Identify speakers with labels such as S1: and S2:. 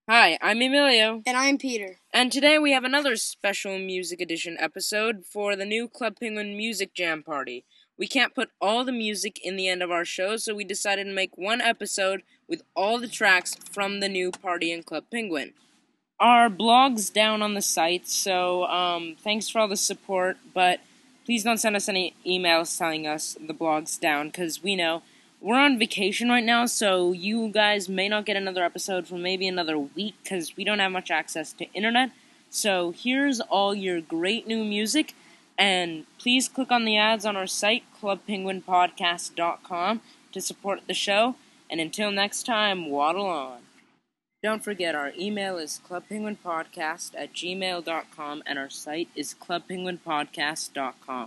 S1: Hi, I'm Emilio.
S2: And I'm Peter.
S1: And today we have another special music edition episode for the new Club Penguin Music Jam Party. We can't put all the music in the end of our show, so we decided to make one episode with all the tracks from the new party in Club Penguin. Our blog's down on the site, so thanks for all the support, but please don't send us any emails telling us the blog's down, because we know we're on vacation right now, so you guys may not get another episode for maybe another week, because we don't have much access to internet. So here's all your great new music, and please click on the ads on our site, clubpenguinpodcast.com, to support the show, and until next time, waddle on. Don't forget, our email is clubpenguinpodcast@gmail.com, and our site is clubpenguinpodcast.com.